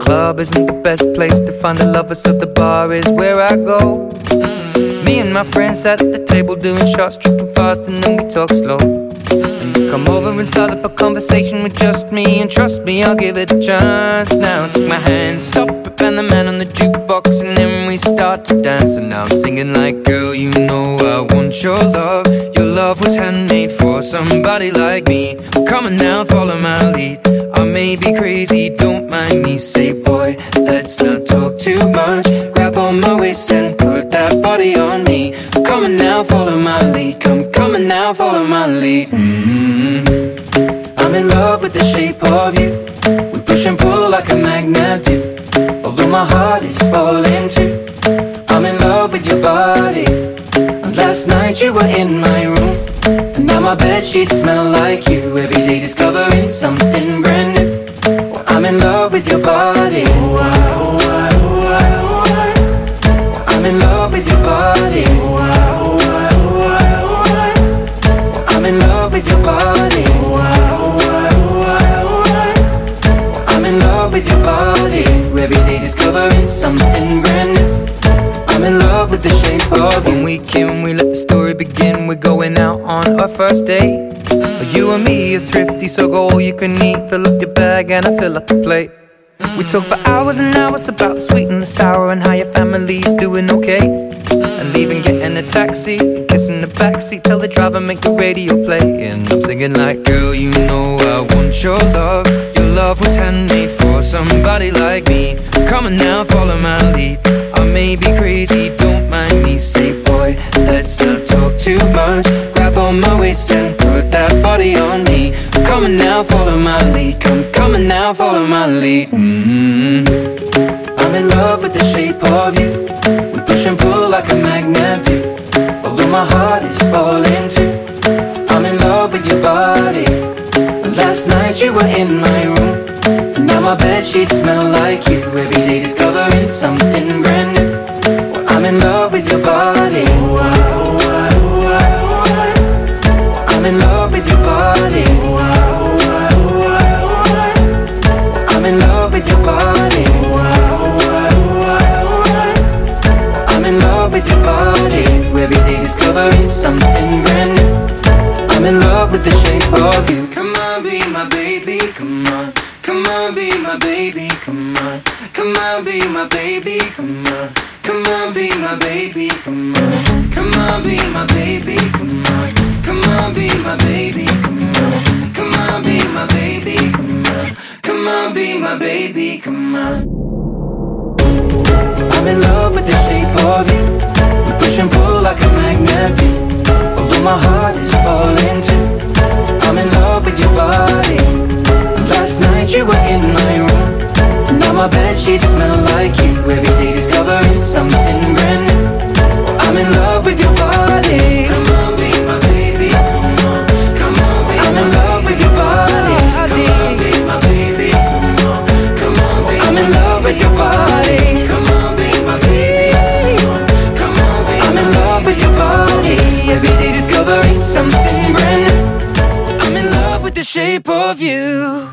club isn't the best place to find a lover, so the bar is where I go. Me and my friends at the table doing shots, tripping fast, and then we talk slow. And you come over and start up a conversation with just me, and trust me, I'll give it a chance. Now take my hand, stop it, and the man on the jukebox, and then we start to dance. And now I'm singing like, girl, you know I want your love. Your love was handmade for somebody like me. Come on now, follow my lead. I may be crazy, don't mind me. Say, boy, let's not talk too much. Grab on my waist and put that body on me. Come on now, follow my lead. Come on now, follow my lead. I'm in love with the shape of you. We push and pull like a magnet do. Although my heart is falling too. I'm in love with your body. And last night you were in my room, and now my bedsheets smell like you. Every day discovering something brand new. Well, I'm in love with your body. I'm in love with your body. I'm in love with your body. I'm in love with your body. Every day discovering something brand new. I'm in love with the shape of you. When we came, we let the story begin. We're going out on our first date. You and me are thrifty, so go all you can eat. Fill up your bag and I fill up the plate. We talk for hours and hours about the sweet and the sour, and how your family's doing okay. And leaving, getting a taxi, kissing the backseat, tell the driver make the radio play. And I'm singing like, girl, you know I want your love. Your love was handmade for somebody like me. Come on now, follow my lead. I may be crazy, don't mind me. Say, boy, let's not talk too much. Grab on my waist and put that body on me. Come on now, follow my lead. Come on now, follow my lead. I'm in love with the shape of you. We push and pull like a magnet do. Although my heart is falling too. I'm in love with your body. Last night you were in my room, and now my bedsheets smell like you. Every day discovering something brand new. Well, I'm in love with your body. I'm in love with your body. I'm in love with your body. I'm in love with your body. Every day discovering something brand new. I'm in love with the shape of you. Come on, be my baby, come on. Come on, be my baby, come on. Come on, be my baby, come on. Come on, be my baby, come on. Come on, be my baby, come on. Come on, be my baby, come on. Come on, be my baby, come on. Come on, be my baby, come on. I'm in love with the shape of you. We push and pull like a magnet do. Although my heart is falling too. I'm in love with your body. Last night you were in my room, and now my bedsheets smell like you. Every day discovering something brand new. I'm in love with your body. Come on, be my baby, come on. Come on, be I'm in love with your body. Come on, be my baby, come on. Come on, be I'm in love with your body. Come on, be my baby, come on. Come on, be I'm in love with your body. Every day discovering something brand new. I'm in love with the shape of you.